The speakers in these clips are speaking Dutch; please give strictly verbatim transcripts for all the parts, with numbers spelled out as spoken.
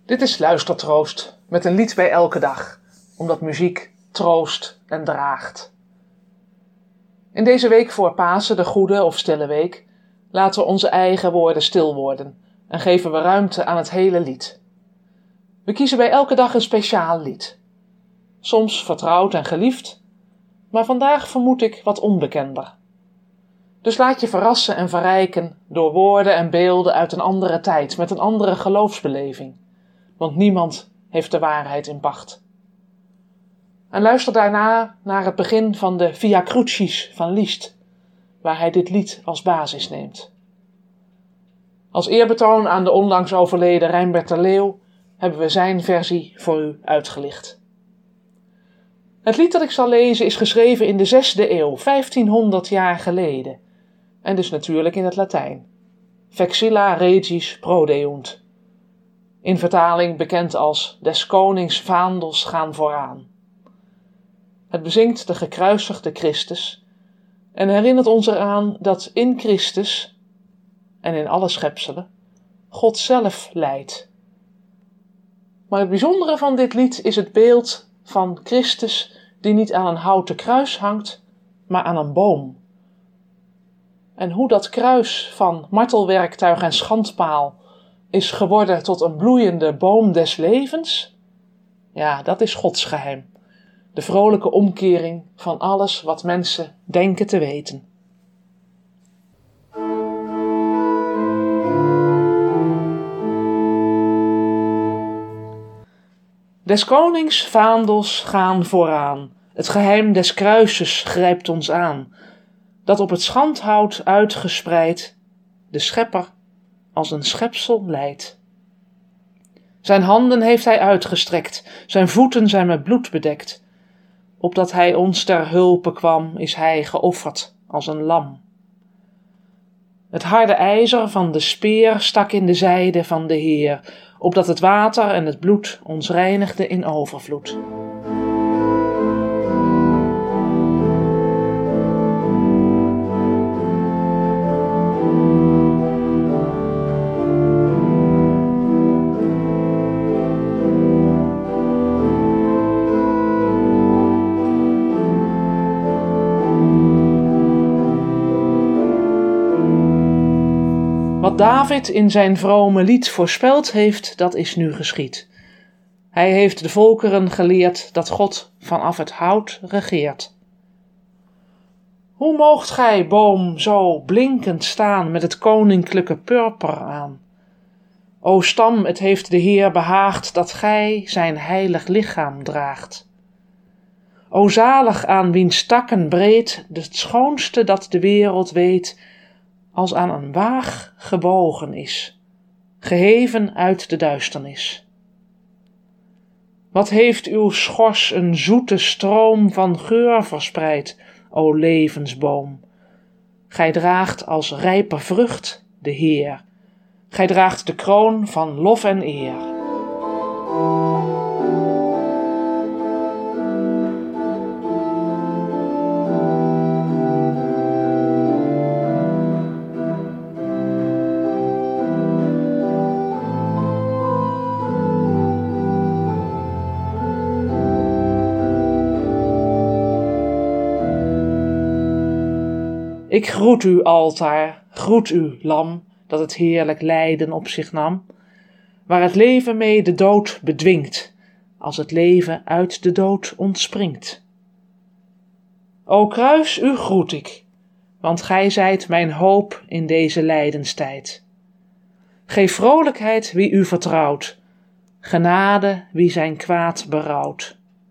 Dit is Luistertroost, met een lied bij elke dag, omdat muziek troost en draagt. In deze week voor Pasen, de Goede of Stille Week, laten we onze eigen woorden stil worden en geven we ruimte aan het hele lied. We kiezen bij elke dag een speciaal lied. Soms vertrouwd en geliefd, maar vandaag vermoed ik wat onbekender. Dus laat je verrassen en verrijken door woorden en beelden uit een andere tijd, met een andere geloofsbeleving. Want niemand heeft de waarheid in pacht. En luister daarna naar het begin van de Via Crucis van Liszt, waar hij dit lied als basis neemt. Als eerbetoon aan de onlangs overleden Rijnbert de Leeuw hebben we zijn versie voor u uitgelicht. Het lied dat ik zal lezen is geschreven in de zesde eeuw, vijftienhonderd jaar geleden, en dus natuurlijk in het Latijn. Vexilla regis prodeunt. In vertaling bekend als Des konings vaandels gaan vooraan. Het bezingt de gekruisigde Christus en herinnert ons eraan dat in Christus en in alle schepselen God zelf leidt. Maar het bijzondere van dit lied is het beeld van Christus die niet aan een houten kruis hangt, maar aan een boom. En hoe dat kruis van martelwerktuig en schandpaal is geworden tot een bloeiende boom des levens, ja, dat is Gods geheim. De vrolijke omkering van alles wat mensen denken te weten. Des konings vaandels gaan vooraan, het geheim des kruises grijpt ons aan, dat op het schandhout uitgespreid de schepper als een schepsel leidt. Zijn handen heeft hij uitgestrekt, zijn voeten zijn met bloed bedekt. Opdat hij ons ter hulpe kwam, is hij geofferd als een lam. Het harde ijzer van de speer stak in de zijde van de Heer, opdat het water en het bloed ons reinigde in overvloed. Wat David in zijn vrome lied voorspeld heeft, dat is nu geschied. Hij heeft de volkeren geleerd dat God vanaf het hout regeert. Hoe moogt gij, boom, zo blinkend staan met het koninklijke purper aan? O stam, het heeft de Heer behaagd dat gij zijn heilig lichaam draagt. O zalig aan wiens takken breed, het schoonste dat de wereld weet, als aan een waag gebogen is, geheven uit de duisternis. Wat heeft uw schors een zoete stroom van geur verspreid, o levensboom? Gij draagt als rijpe vrucht de Heer, gij draagt de kroon van lof en eer. Ik groet u, altaar, groet u, lam, dat het heerlijk lijden op zich nam, waar het leven mee de dood bedwingt, als het leven uit de dood ontspringt. O kruis, u groet ik, want gij zijt mijn hoop in deze lijdenstijd. Geef vrolijkheid wie u vertrouwt, genade wie zijn kwaad berouwt.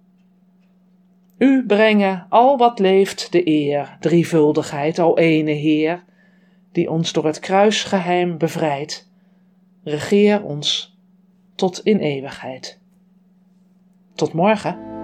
U brengen al wat leeft de eer, drievuldigheid, o ene Heer, die ons door het kruisgeheim bevrijdt. Regeer ons tot in eeuwigheid. Tot morgen.